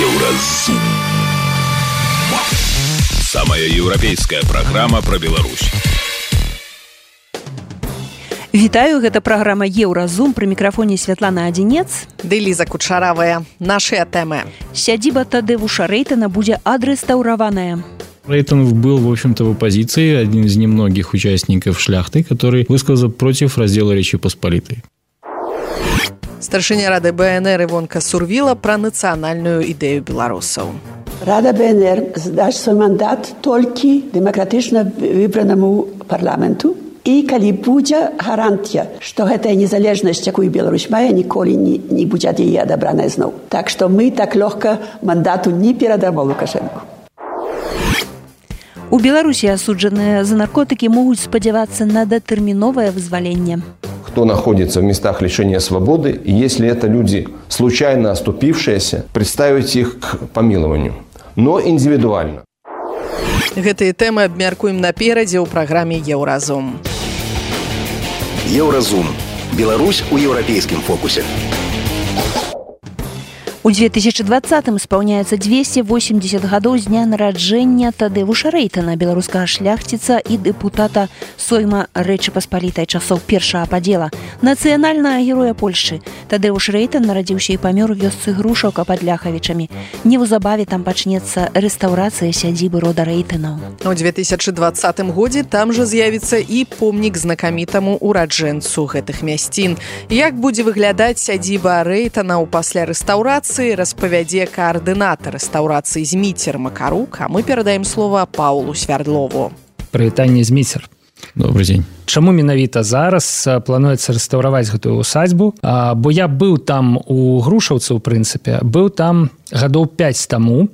Еўразум. Самая еўрапейская праграма пра Беларусь. Вітаю, гэта праграма Еўразум, пры мікрафоне Святлана Адзінец. Ды Ліза Кучаравая. Нашыя тэмы. Сядзіба Тадеуша Рэйтана будзе адрэстаўраваная. Рейтон был, в общем-то, в оппозиции, один из немногих участников шляхты, который высказался против раздела Речи Посполитой. Старшыня Рады БНР Івонка Сурвіла пра нацыянальную ідэю беларусаў. Рада БНР здасць свой мандат толькі дэмакратычна выбранаму парламенту. І калі будзе гарантія, што гэтая незалежнасць, якую Беларусь мае, ніколі не будзе ад яе адабраная зноў. Так што мы так лёгка мандату не перадамо Лукашэнку. У Беларусі асуджаныя за наркотыкі могуць спадзявацца на датэрміновае вызваленне. Кто находится в местах лишения свободы, и если это люди, случайно оступившиеся, представить их к помилованию, но индивидуально. Гэтыя тэмы абмяркуем наперадзе ў праграме Еўразум. Еўразум. Беларусь у еўрапейскім фокусе. У 2020-м спаўняецца 280 гадоў з дня нараджэння Тадеуша Рэйтана, беларускага шляхціца і дэпутата Сойма Рэчы Паспалітай часоў першага падзела, нацыянальнага героя Польшчы. Тадеуш Рэйтан нарадзіўся і памёр у вёсцы Грушаўка пад Ляхавічамі. Неўзабаве там пачнецца рэстаўрацыя сядзібы рода Рэйтанаў. У 2020 годзе там жа з'явіцца і помнік знакамітаму ураджэнцу гэтых мясцін. Як будзе выглядаць сядзіба Рэйтанаў пасля рэстаўрацыі, распавядзе каардынатар рэстаўрацыі Зміцер Макарук, а мы перадаем слова Паулу Свярдлову. Прывітанне, Зміцер. Добрый дзень. Чаму менавіта зараз плануецца рэстаўраваць гэтую усадьбу? Бо я быў там у Грушаўцы, у прынцыпе, быў там гадоў 5 таму.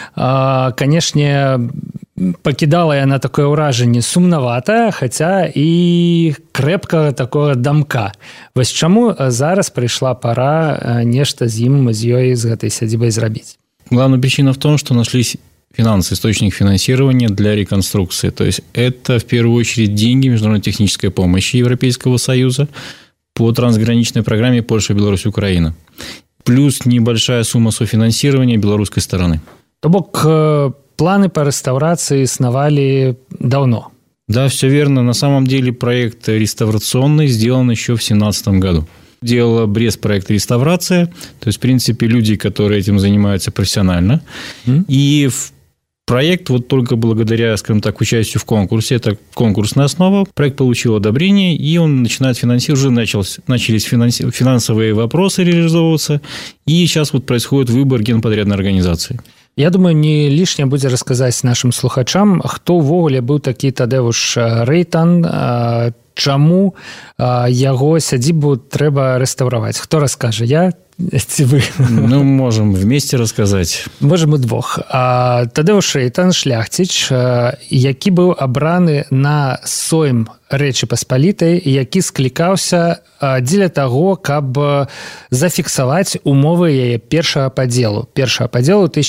Канешне, пакідала яна такое ўражанне сумнаватае, хаця і крэпкага такога дамка. Вось чаму зараз прыйшла пара нешта з ёй, з гэтай сядзібай зрабіць? Главная причина в том, что нашлись финансы, источник финансирования для реконструкции. То есть это в первую очередь деньги международной технической помощи Европейского Союза по трансграничной программе Польша, Беларусь, Украина. Плюс небольшая сумма софинансирования белорусской стороны. То бок планы по реставрации иснавали давно. Да, все верно. На самом деле проект реставрационный сделан еще в 2017 году. Делала Брест проект реставрация. То есть, в принципе, люди, которые этим занимаются профессионально. И проект вот только благодаря, скажем так, участию в конкурсе, это конкурсная основа, проект получил одобрение, и он начинает финансировать, уже начались финансовые вопросы реализовываться, и сейчас вот происходит выбор генподрядной организации. Я думаю, не лишне будзе расказаць нашим слухачам, хто ўвогуле быў такі Тадеуш Рэйтан, чаму яго сядзібу трэба рэстаўраваць. Хто раскажа? Я ці вы? Ну, можем вместе рассказать. Можем удвох. Тадеуш Рэйтан, шляхціч, які быў абраны на Сойм Рэчы Паспалітай, які склікаўся дзеля таго, каб зафіксаваць умовы яе першага падзелу. Першага падзелу ў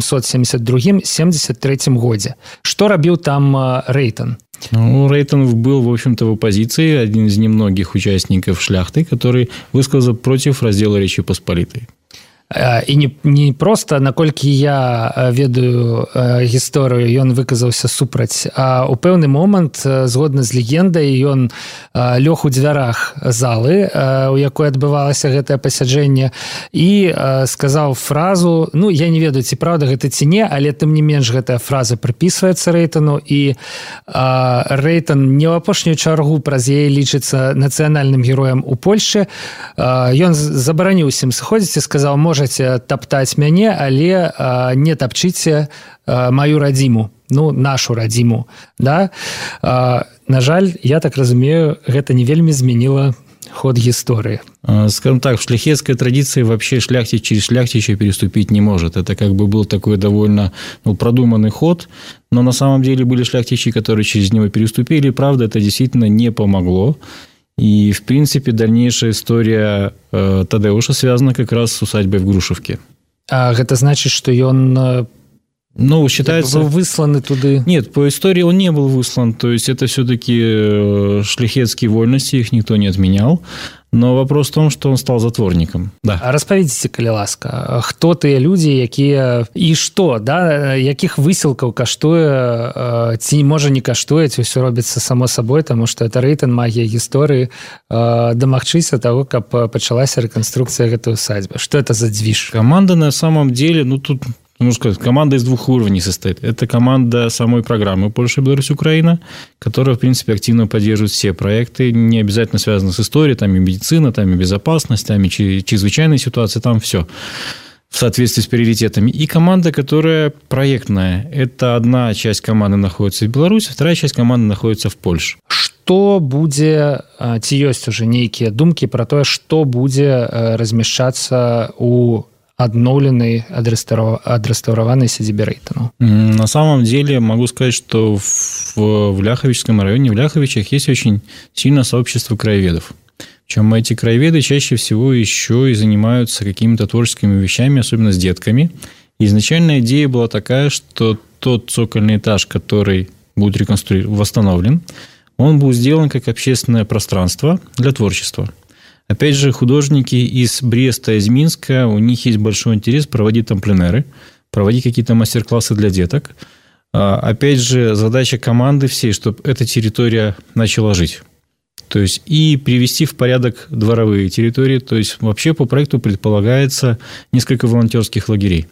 1772-73 годзе. Што рабіў там Рэйтан? Ну, Рэйтан был, в общем-то, в оппозиции, один из немногих участников шляхты, который высказался против раздела Речи Посполитой. І не проста, наколькі я ведаю гісторыю, ён выказаўся супраць, а ў пэўны момант, згодна з легендай, ён лёг у дзвярах залы, у якой адбывалася гэтае пасяджэнне, і сказаў фразу, ну, я не ведаю, ці праўда гэта ці не, але тым не менш гэтая фраза прыпісваецца Рэйтану, і Рэйтан не ў апошнюю чаргу праз яе лічыцца нацыянальным героем у Польшчы. Ён забараніў усім сыходзіць і сказаў, можете таптаць мяне, але не тапчыце маю радзіму, ну, нашу радзіму. Да? На жаль, я так разумею, гэта не вельмі змяніла ход истории. Скажем так, в шляхетской традиции вообще шляхтич через шляхтича переступить не может. Это как бы был такой довольно продуманный ход, но на самом деле были шляхтичи, которые через него переступили. Правда, это действительно не помогло. И, в принципе, дальнейшая история Тадеуша связана как раз с усадьбой в Грушевке. А это значит, что он Ну, считается... Был высланы туды? Нет, по истории он не был выслан. То есть, это все-таки шляхетские вольности, их никто не отменял. Но вопрос в том, что он стал затворником. Да. А распавядзіце, калі ласка, хто тыя людзі, якія і што, да, якіх высілкаў каштуе, ці можа не каштуе, ці ўсё робіцца само сабой, таму што это рэйтэн магія гісторыі, дамагчыся таго, каб пачалася рэканструкцыя гэтай усадьбы. Што это за дзвіж? Команда на самом деле, ну тут... Можно сказать, команда из двух уровней состоит. Это команда самой программы «Польша, Беларусь, Украина», которая, в принципе, активно поддерживает все проекты, не обязательно связаны с историей, там и медицина, там и безопасность, там и чрезвычайные ситуации, там все в соответствии с приоритетами. И команда, которая проектная. Это одна часть команды находится в Беларуси, вторая часть команды находится в Польше. Што будзе, ці ёсць уже нейкія думкі пра тое, што будзе размяшчацца у адноўленной, адрэстаўраванай сядзібе Рэйтану? На самом деле могу сказать, что в Ляховичском районе, в Ляховичах есть очень сильное сообщество краеведов. Причем эти краеведы чаще всего еще и занимаются какими-то творческими вещами, особенно с детками. И изначальная идея была такая, что тот цокольный этаж, который будет восстановлен, он был сделан как общественное пространство для творчества. Опять же, художники из Бреста, из Минска, у них есть большой интерес проводить там пленэры, проводить какие-то мастер-классы для деток. Опять же, задача команды всей, чтобы эта территория начала жить. То есть, и привести в порядок дворовые территории. То есть, вообще по проекту предполагается несколько волонтерских лагерей,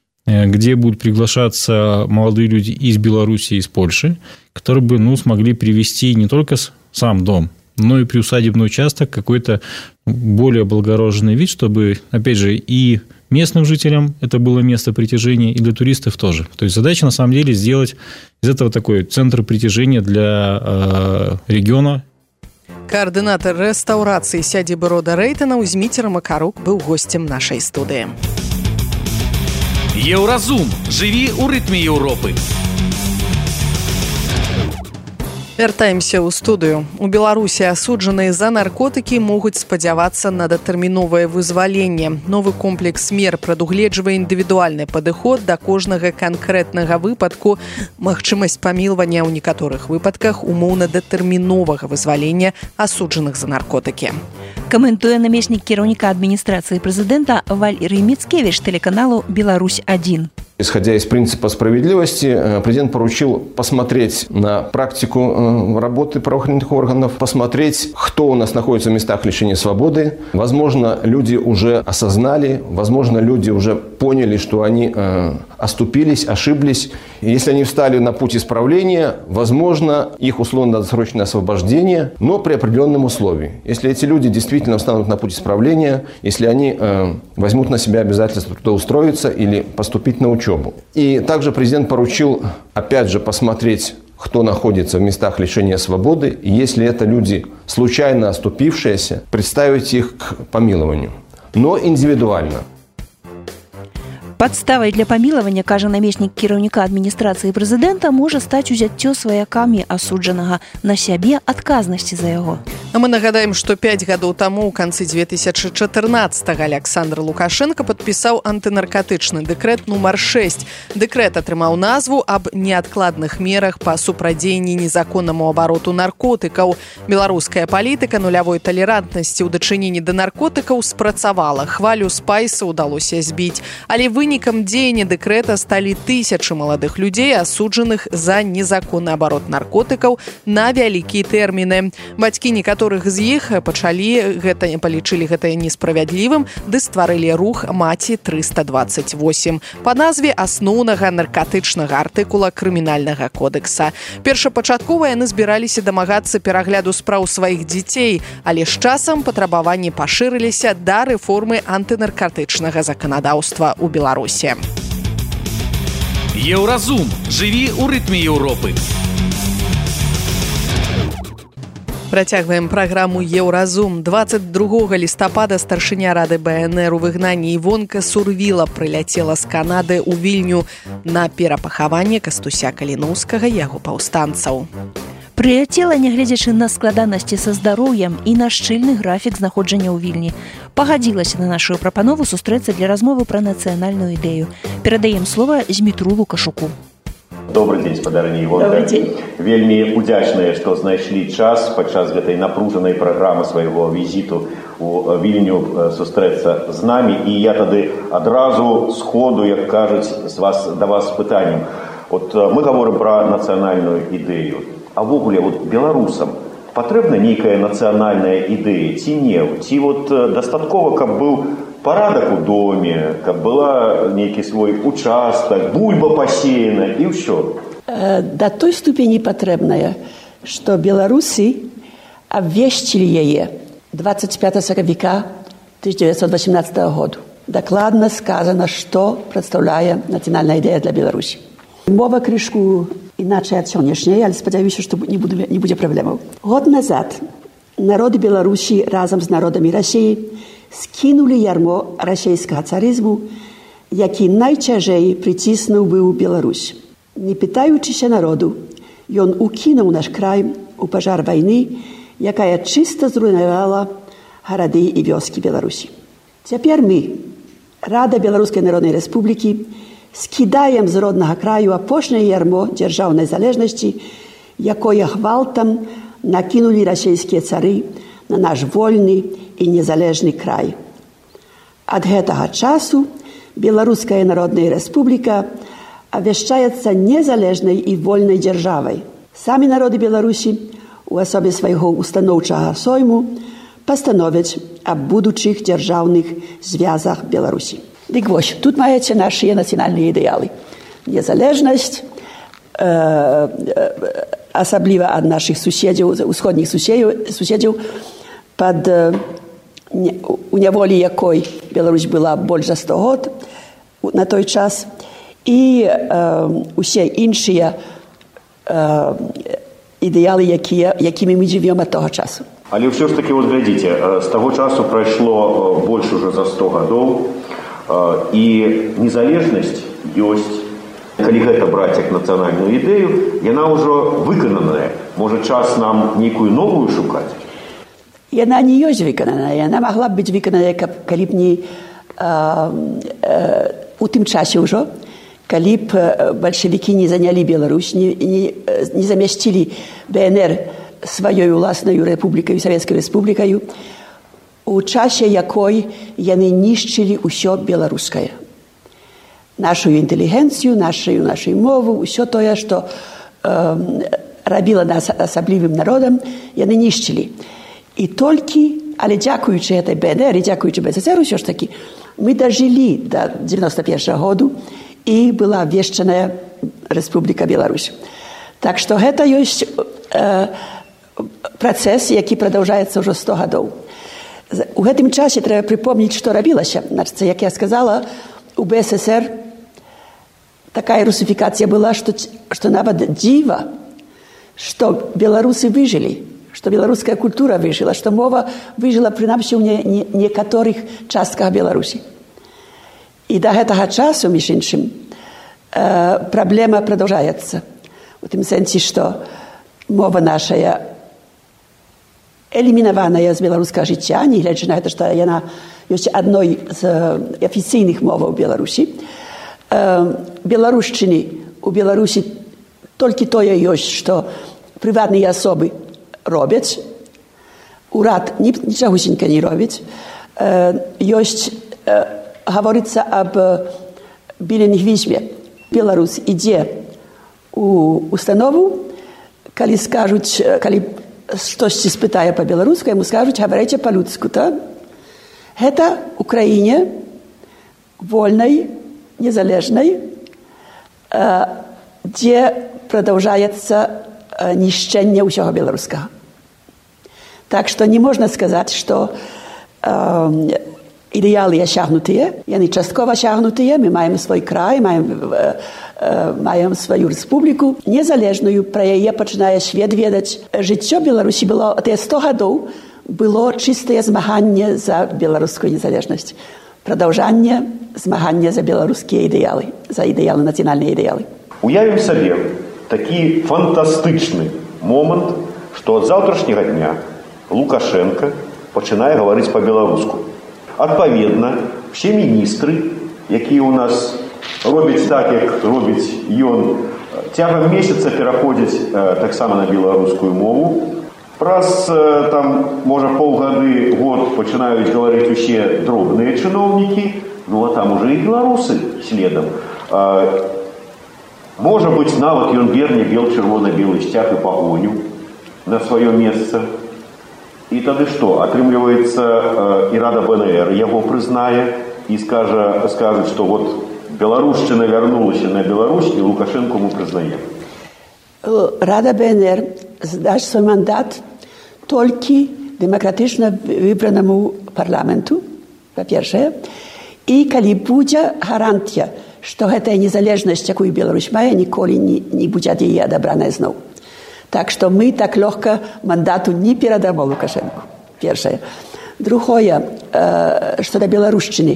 где будут приглашаться молодые люди из Беларуси и из Польши, которые бы смогли привести не только сам дом, но и приусадебный участок, какой-то более облагороженный вид, чтобы, опять же, и местным жителям это было место притяжения, и для туристов тоже. То есть, задача, на самом деле, сделать из этого такой центр притяжения для региона. Координатор реставрации сядзібы рода Рэйтана Зміцер Макарук быў гостем нашай студыі. Еўразум. Жыві ў рытме Еўропы. Вяртаемся ў студыю. У Беларусі асуджаныя за наркотыкі могуць спадзявацца на датэрміновае вызваленне. Новы комплекс мер прадугледжвае індывідуальны падыход да кожнага канкрэтнага выпадку, магчымасць памілвання ў некаторых выпадках умоўна датэрміновага вызвалення асуджаных за наркотыкі. Каментуе намеснік кіраўніка адміністрацыі прэзідэнта Валерый Мицкевич телеканалу «Беларусь-1». Исходя из принципа справедливости, президент поручил посмотреть на практику работы правоохранительных органов, посмотреть, кто у нас находится в местах лишения свободы. Возможно, люди уже осознали, возможно, люди уже поняли, что они оступились, ошиблись. И если они встали на путь исправления, возможно, их условно-досрочное освобождение, но при определенном условии. Если эти люди действительно встанут на путь исправления, если они возьмут на себя обязательство трудоустроиться или поступить на учебу. И также президент поручил, опять же, посмотреть, кто находится в местах лишения свободы. И если это люди, случайно оступившиеся, представить их к помилованию. Но индивидуально. Падставай для памілавання, кажа намеснік кіраўніка адміністрацыі прэзідэнта, можа стаць узяццё сваякамі асуджанага на сябе адказнасці за яго. А мы нагадаем, што 5 гадоў таму, у канцы 2014-го, Александр Лукашенко падпісаў антынаркатычны дэкрэт нумар 6. Дэкрэт атрымаў назву аб неадкладных мерах па супрадзеянні незаконнаму абароту наркотыкаў. Беларуская палітыка нулявой талерантнасці ў дачыненні да наркотыкаў спрацавала. Хвалю спайса ўдалося збіць. Але вынікам дзеяння дэкрэта сталі тысячы маладых людзей, асуджаных за незаконны абарот наркотыкаў на вялікія тэрміны. Бацькі некаторых з іх палічылі гэта несправядлівым, ды стварылі рух «Маці 328» па назве асноўнага наркатычнага артыкула крымінальнага кодекса. Першапачаткова яны збіраліся дамагацца перагляду спраў сваіх дзяцей, але з часам патрабаванні пашырыліся да рэформы антынаркатычнага заканадаўства ў Беларусі. Еўразум. Жыві ў рытме Еўропы. Працягваем праграму «Еўразум». 22 лістапада старшыня Рады БНР у выгнанні Івонка Сурвіла прыляцела з Канады ў Вільню на перапахаванне Кастуся Каліноўскага яго паўстанцаў. Прыляцела, нягледзячы на складанасці са здароўем і на шчыльны графік знаходжання ў Вільні. Пагадзілася на нашу прапанову сустрэцца для размовы пра нацыянальную ідэю. Перадаем слова Змітру Лукашуку. Добрый дзень, спадарыня Івонка. Добрый дзень. Вельмі удзячныя, што знайшлі час падчас гэтай напружанай праграмы свайго візіту у Вільню сустрэцца з намі. І я тады адразу сходу, як кажуць, да вас з пытаннем. Вот мы гаворым пра нацыянальную ідэю. А ввогуле беларусам патрэбна нейкая нацыянальная ідэя ці не? Ці дастаткова, каб быў парадак у доме, каб была нейкі свой участак, бульба пасеяна і ўсё. Да той ступені патрэбная, што беларусы абвесцілі яе 25 сакавіка 1918 году. Дакладна сказана, што прадстаўляе нацыянальная ідэя для Беларусі. Мова крышку іначай ад сённяшняй, але спадзяюся, што не будзе праблемаў. Год назад народы Беларусі разам з народамі Расіі скінулі ярмо расійскага царызму, які найцяжэй прыціснуў быў Беларусь. Не пытаючыся народу, ён укінуў наш край у пажар вайны, якая чыста зруйнавала гарады і вёскі Беларусі. Цяпер мы, Рада Беларускай Народнай Рэспублікі, скідаем з роднага краю апошняе ярмо дзяржаўнай залежнасці, якое гвалтам накінулі расійскія цары на наш вольны і незалежны край. Ад гэтага часу Беларуская Народная Рэспубліка абвяшчаецца незалежнай і вольнай дзяржавай. Самі народы Беларусі у асобе свайго устаноўчага сойму пастановяць аб будучых дзяржаўных звязах Беларусі. Дык вось, тут маеце нашыя нацыянальныя ідэалы. Незалежнасць, асабліва ад нашых суседзяў, усходніх суседзяў, пад у няволі якой Беларусь была больш за 100 год на той час, і усе іншыя ідэалы, якімі мы жывём ад того часу. Але ўсё ж такі, глядзіце, з таго часу прайшло больш ужо за 100 гадоў, і незалежнасць ёсць. Калі гэта браць як нацыянальную ідэю, яна ўжо выкананая. Можа, час нам нейкую новую шукаць? Яна не ёсць выкананая. Яна магла б быць выкананая, калі б не у тым часе ўжо, калі б бальшавікі не занялі Беларусь, не замясцілі ДНР сваёй уласнаю рэпублікаю, Савецкай рэспублікаю, у часе якой яны нішчылі ўсё беларускае. Нашу інтэлігенцыю, нашу мову, ўсё тое, што рабіла нас асаблівым народам, яны нішчылі. І толькі, але дзякуючы гэтай БНР і дзякуючы БССР, ўсё ж такі, мы дажылі да 91-го году і была абвешчаная Рэспубліка Беларусь. Так што гэта ёсць працэс, які прадаўжаецца ўжо 100 гадоў. У гэтым часе трэба прыпомніць, што рабілася. Значыць, як я сказала, у БССР такая русифікацыя была, што нават дзіва, што беларусы выжылі, што беларуская культура выжыла, што мова выжыла прынамсі ў некаторых частках Беларусі. І да гэтага часу, між іншым, праблема прадаўжаецца. У тым сэнсе, што мова нашая элімінаваная з беларускага жыцця, нягледзячы на гэта, што яна ёсць адной з афіцыйных моваў Беларусі. Беларушчыны у Беларусі толькі тое ёсць, што прыватныя асобы робяць, урад нічагусенька не робіць. Ёсць, гаворыцца аб білінгвізме. Беларус ідзе у установу, калі скажуць, калі штосьці спытае па-беларуску, яму скажуць, гаварыце па-людску, так? Гэта ў краіне вольнай, незалежнай, дзе прадаўжаецца нішчэнне ўсяго беларускага. Так што не можна сказаць, што ідэалы асягнутыя, яны часткова асягнутыя, мы маем свой край, маем сваю рэспубліку незалежную, пра яе пачынае свет ведаць. Жыццё Беларусі было, тыя 100 гадоў, было чыстае змаганне за беларускую незалежнасць. Прадаўжанне змагання за беларускія ідэалы, за ідэалы, нацыянальныя ідэалы. Уявім сабе такі фантастычны момант, што ад заўтрашняга дня Лукашенко пачынае гаварыць па-беларуску. Адпаведна, усе міністры, якія ў нас робіць так, як робіць ён, цягам месяца пераходзіць таксама на беларускую мову. Праз, там, можа, паўгады, год пачынаюць гаварыць усе дробныя чыноўнікі, ну, а там уже і беларусы следам. Можа быць, нават ён верне бел-чырвона-белы сцяг і пагоню на сваё месца. І тады што? Атрымліваецца, і Рада БНР яго прызнае і скажуць, што вот беларушчына вярнулася на Беларусь, і Лукашенко мы прызнаем. Рада БНР здасць свой мандат толькі дэмакратычна выбранаму парламенту, па-першае, і калі будзе гарантія, што гэтая незалежнасць, якую Беларусь мае, ніколі не будзе ад яе адабраная зноў. Так што мы так лёгка мандату не перадамо Лукашенку. Першае. Другое, што да беларушчыны.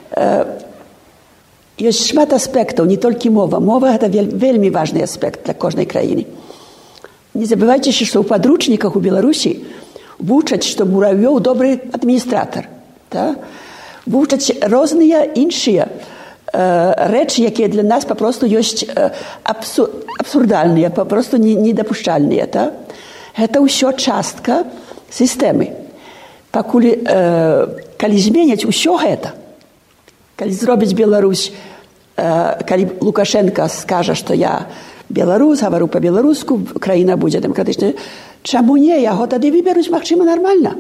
Ёсць шмат аспектаў, не толькі мова. Мова – гэта вельмі важны аспект для кожнай краіны. Не забывайцеся, што ў падручніках у Беларусі вучаць, што Муравёў добры адміністратар. Да? Вучаць розныя іншыя рэчы, якія для нас папросту ёсць абсурдальныя, папросту недапушчальныя. Да? Гэта ўсё частка сістэмы. Пакуль, калі зменяць усё гэта, калі зробіць Беларусь, калі Лукашенко скажа, што я беларус, гавару па-беларуску, краіна будзе дэмакратычная, чаму не? Яго тады выберуць, магчыма, нармальна.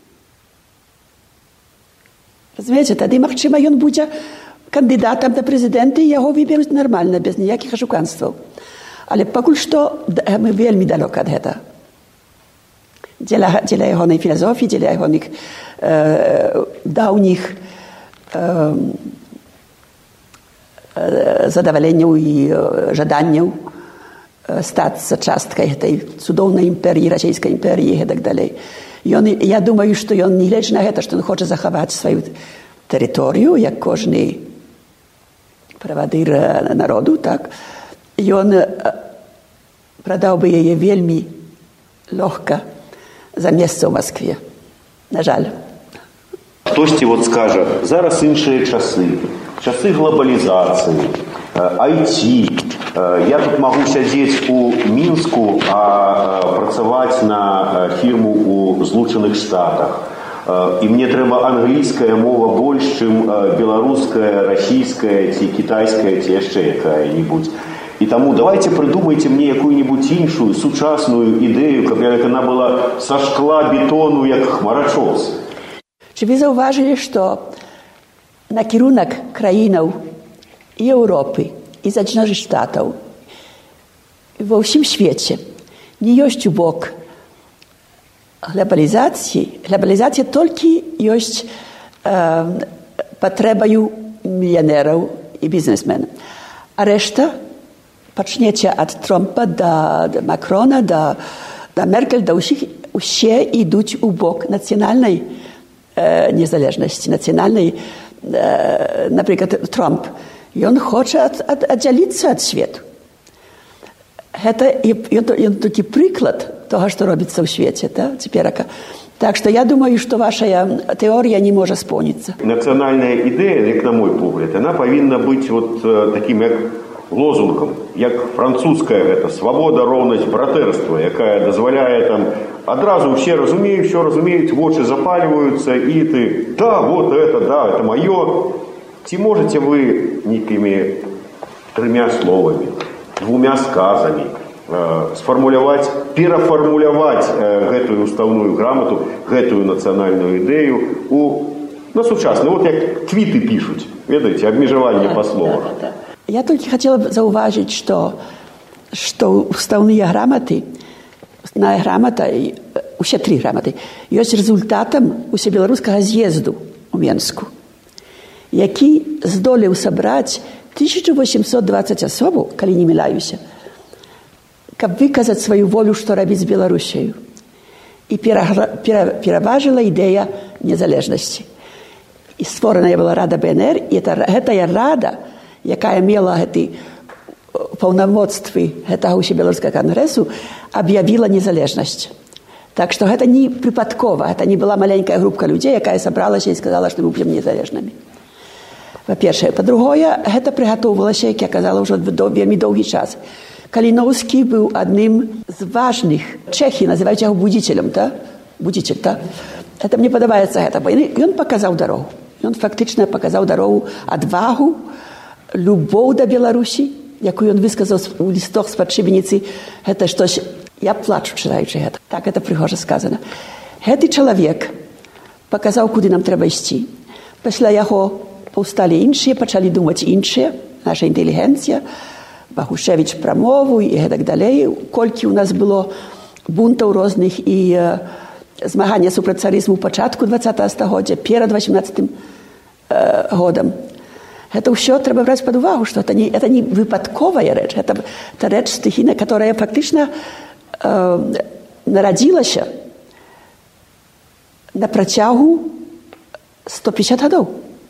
Разумееце, тады, магчыма, ён будзе кандыдатам на прэзідэнта, і яго выберуць нармальна, без ніякіх ашуканстваў. Але пакуль што мы вельмі далёка ад гэтага. Дзеля ягонай філасофіі, дзеля ягоных даўніх задаваленняў і жаданняў стацца часткай гэтай цудоўнай імперіі, расійскай імперіі і так далей. Я думаю, што ён, нягледзячы на гэта, што ён хоча захаваць сваю тэрыторыю, як кожны правадыр народу, так, ён прадаў бы яе вельмі лёгка за месца ў Маскве. На жаль. Хтосьці вот скажа, зараз іншыя часы, часы глобалізацыі, IT. Я тут магу сядзець у Мінску, а працаваць на фірму ў Злучаных Штатах. І мне трэба англійская мова больш, чым беларуская, расійская, ці кітайская, ці яшчэ якая-нибудь. І таму давайте прыдумайце мне якую-нибудь іншую сучасную ідэю, каб яна была са шкла, бетону, як хмарачос. Чи ви заўважылі, што накірунак краінаў і Еўропы, і Злучаных Штатаў ва ўсім свеце не ёсць у бок глобалізацыі. Глобалізацыя толькі ёсць патрэбаю мільянераў і бізнесменаў. А рэшта, пачнеце ад Трампа да Макрона, да Меркель, да ўсіх, усе ідуць у бок нацыянальнай незалежнасці, нацыянальнай, напрыклад, Трамп. Ён хоча аддзяліцца ад свету. Гэта ён такі прыклад того, што робіцца ў свеце, да, цяперака. Так што я думаю, што ваша тэорія не можа споўніцца. Нацыянальная ідэя, як на мой погляд, яна павінна быць вот такім як лозунгам, як французская гэта свабода, роўнасць, братэрства, якая дазваляе там адразу ўсе разумеюць, все разумеюць, вочы запальваюцца, і ты, да, вот это маё. Ці можете вы нейкімі 3 словамі, 2 сказамі сфармуляваць, перафармуляваць гэтую устаўную грамату, гэтую нацыянальную ідэю на сучасны, вот як твіты пішуць, ведаеце, абмежаванне па словах. Я толькі хацела б заўважыць, што устаўныя граматы, устаўная грамата, усе 3 граматы, ёсць результатам усебеларускага з'езду ў Менску, які здолеў сабраць 1820 асобаў, калі не міляюся, каб выказаць сваю волю, што рабіць з Беларусяю. І пераважыла ідэя незалежнасці. І створаная была Рада БНР, і гэтая рада, якая мела гэты паўнамоцтвы гэтага ўсебеларускага кангрэсу, аб'явіла незалежнасць. Так што гэта не прыпадкова, гэта не была маленькая групка людзей, якая сабралася і сказала, што мы будзем незалежнымі. па-першае. Па-другое, гэта прыгатоўвалася, як я казала, ўжо вельмі доўгі час. Каліноўскі быў адным з важных. Чэхі называюць яго будзіцелем, да? Будзіцель, да? Это мне падабаецца гэта. Ён паказаў дарогу. Ён фактычна паказаў дарогу, адвагу, любоў да Беларусі, якую ён высказаў у лістах з-пад шыбеніцы. Гэта штось... Я плачу, чытаючы гэта. Так, гэта прыгожа сказана. Гэты чалавек паказаў, куды нам трэба ісці. Пасля яго паўсталі іншыя, пачалі думаць іншыя, наша інтэлігенцыя, Бахушевіч прамову і гэтак далей. Колькі ў нас было бунтаў розных і змагання супраць царызму ў пачатку 20 стагоддзя, перад 18 годам. Гэта ўсё трэба браць пад увагу, што это не выпадковая рэч, это рэч стыхійная, которая фактычна нарадзілася на працягу 150 гадоў.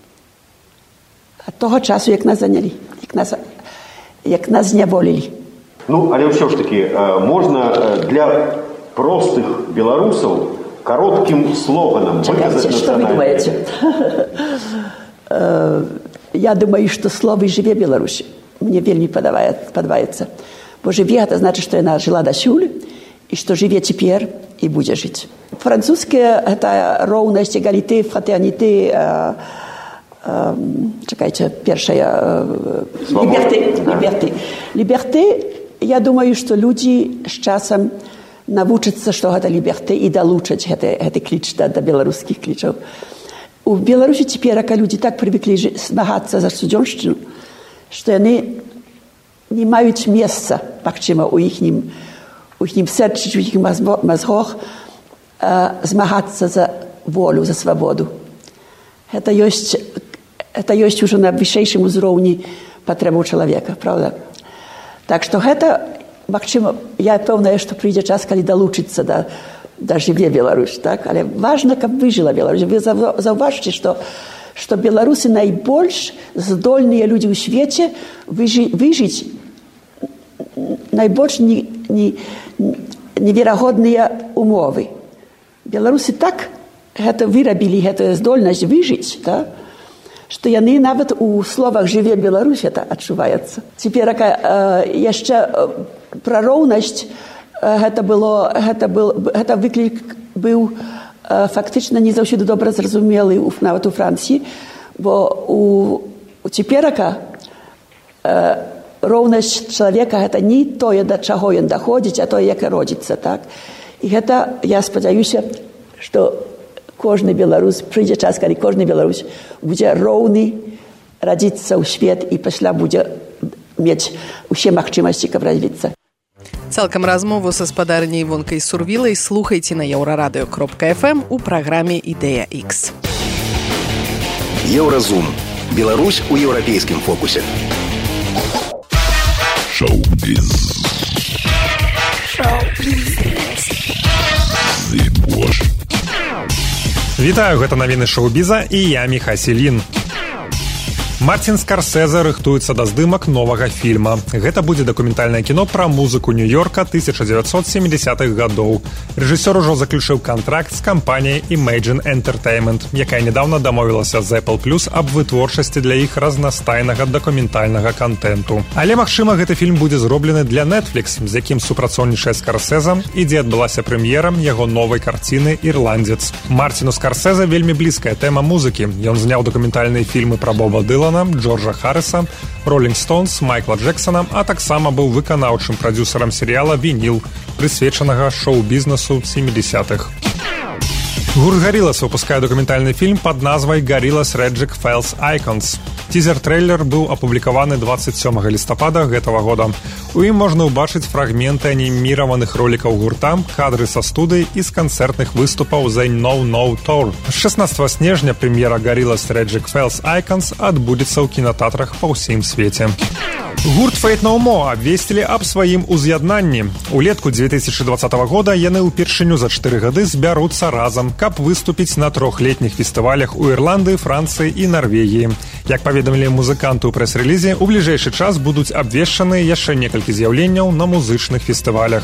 Ад того часу, як нас занялі, як нас зняволілі. Ну, але ўсё ж такі, можна для простых беларусаў кароткім слоганам выказаць национальное. Что вы думаете? Я думаю, что слово «жыве Беларусь» мне вельмі падабаецца. Бо «жыве» это значит, что яна жила дасюль, и что «жыве цяпер» и будзе жыць. Французская это роўнасць, эгаліты, фратерніты, чакайце, першая ліберты. Я думаю, что людзі з часам навучацца, што гэта ліберты, і далучаць гэты кліч да беларускіх клічаў. У Беларусі цяперака людзі так прывыклі змагацца за судзёншчыну, што яны не маюць месца, магчыма, у іхнім сэрцы, у іхнім мазгах змагацца за волю, за свабоду. Гэта ёсць ужо на вышэйшым узроўні патрэбаў чалавека, правда? Так што гэта, магчыма, я пэўная, што прыйдзе час, калі далучыцца да «жыве Беларусь», так? Але важна, каб выжыла Беларусь. Вы заўважце, што беларусы найбольш здольныя людзі ў свеце выжыць найбольш неверагодныя умовы. Беларусы так гэта вырабілі, гэтую здольнасць выжыць, так? Што яны нават у словах «жыве Беларусь» это адчуваецца. Цяпер яшчэ пра роўнасць гэта выклік быў фактычна не заўсёды добра зразумелы нават у Францыі, бо у цяперака роўнасць чалавека гэта не тое, да чаго ён даходзіць, а тое, як і родзіцца, так? І гэта, я спадзяюся, што кожны беларус, прыйдзе час, калі кожны беларус будзе роўны радзіцца ў свет і пасля будзе мець усе магчымасці, каб развіцца. Цалкам размову са спадарняй Івонкай Сурвілай слухайце на еўрарадыё.фм у праграме «Ідэя Х». Еўразум. Беларусь у еўрапейскім фокусе. Шоу-біз. Вітаю, гэта навіны шоу-біза і я Міхась Ільін. Мартін Скарсезе рыхтуецца да здымак новага фільма. Гэта будзе дакументальнае кіно пра музыку Нью-Йорка 1970-х гадоў. Рэжысёр ужо заключыў кантракт з кампаніяй Imagine Entertainment, якая нядаўна дамовілася з Apple Plus аб вытворчасці для іх разнастайнага дакументальнага кантэнту. Але, магчыма, гэты фільм будзе зроблены для Netflix, з якім супрацоўнічае Скарсезе і дзе адбылася прэм'ера яго новай карціны «Ірландзец». Мартіну Скарсезе вельмі блізкая тэма музыкі. Ён зняў дакументальныя фільмы пра Боба Дылана, Джорджа Харриса, Rolling Stones, Майкла Джексона, а таксама быў выканаўчым прадзюсарам серыяла «Вініл», прысвечанага шоу-бізнесу 70-х. Гурт Gorillaz выпускае дакументальны фільм пад назвай «Gorillaz Reject Files Icons». Тизер-трейлер быў апублікаваны 27 лістапада гэтага года. У ім можна ўбачыць фрагменты аніміраваных ролікаў гурта, кадры са студый і з канцэртных выступаў The No No Tour. 16 снежня прэм'ера Gorillaz Reject Files Icons адбудзецца ў кінатэатрах па ўсім свеце. Гурт Faith No More абвесцілі аб сваім уз'яднанні. Улетку 2020 года яны ўпершыню за 4 гады збяруцца разам, каб выступіць на 3-летніх фестывалях у Ірландыі, Францыі і Нарвегіі. Як паведамілі музыканты ў прэс-рэлізе, у бліжэйшы час будуць абвешчаны яшчэ некалькі з'яўленняў на музычных фестывалях.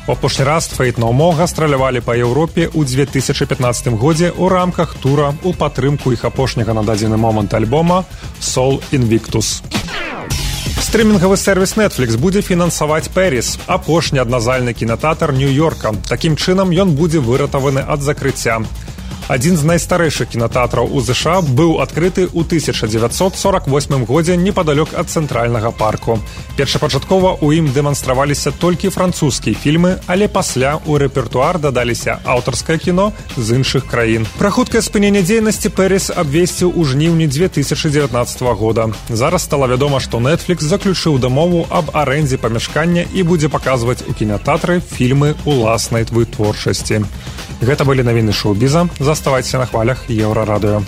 У апошні раз Faith No More гастралявалі па Еўропе ў 2015 годзе ў рамках тура ў падтрымку іх апошняга на дадзены момант альбома «Soul Invictus». Стрымінгавы сервіс Netflix будзе фінансаваць Пэріс, апошні адназальны кінатэатр Нью-Йорка. Такім чынам ён будзе выратаваны ад закрыцця. Адзін з найстарэйшых кінатэатраў у ЗША быў адкрыты ў 1948 годзе непадалёк ад цэнтральнага парку. Першапачаткова ў ім дэманстраваліся толькі французскія фільмы, але пасля ў рэпертуар дадаліся аўтарскае кіно з іншых краін. Пра хуткае спыненне дзейнасці Пэріс абвесціў у жніўні 2019 года. Зараз стала вядома, што Netflix заключыў дамову аб арэндзе памяшкання і будзе паказваць у кінатэатры фільмы ўласнай вытворчасці. Гэта былі навіны шоу-біза. Заставайся на хвалях Еўрарадыё.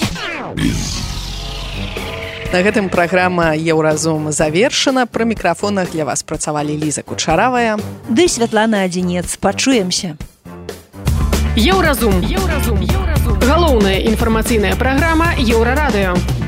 На гэтым праграма «Еўразум» завершана. Пры мікрафонах для вас працавалі Ліза Кучаравая ды Святлана Адзінец. Пачуемся. Еўразум. Галоўная інфармацыйная праграма Еўрарадыё.